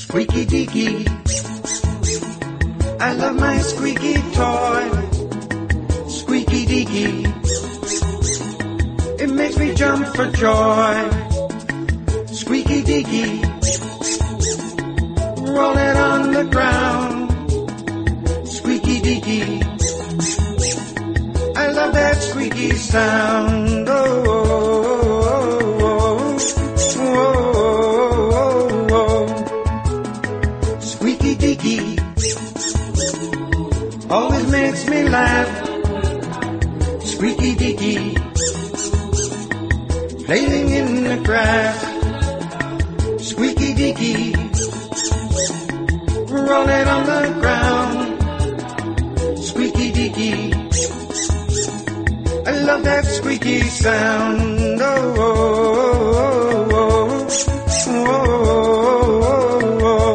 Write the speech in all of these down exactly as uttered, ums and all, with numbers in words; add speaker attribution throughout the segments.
Speaker 1: Squeaky deaky, I love my squeaky toy. Squeaky deaky, it makes me jump for joy. Squeaky deaky, roll it on the ground. Squeaky deaky, I love that squeaky sound. Oh, oh, oh, oh, oh. Squeaky deaky always makes me laugh. Squeaky deaky, playing in the grass. Squeaky deaky, roll it on the ground. Squeaky deaky, I love that squeaky sound. Oh, oh, oh, oh, oh, oh, oh.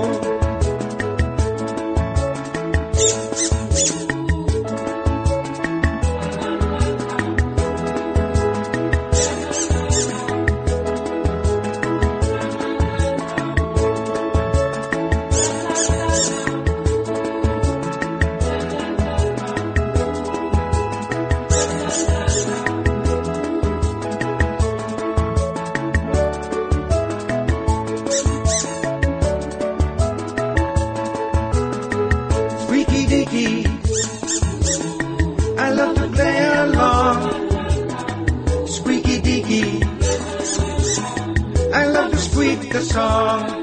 Speaker 1: Squeaky deaky, I love to play along. Squeaky deaky, I love to squeak the song.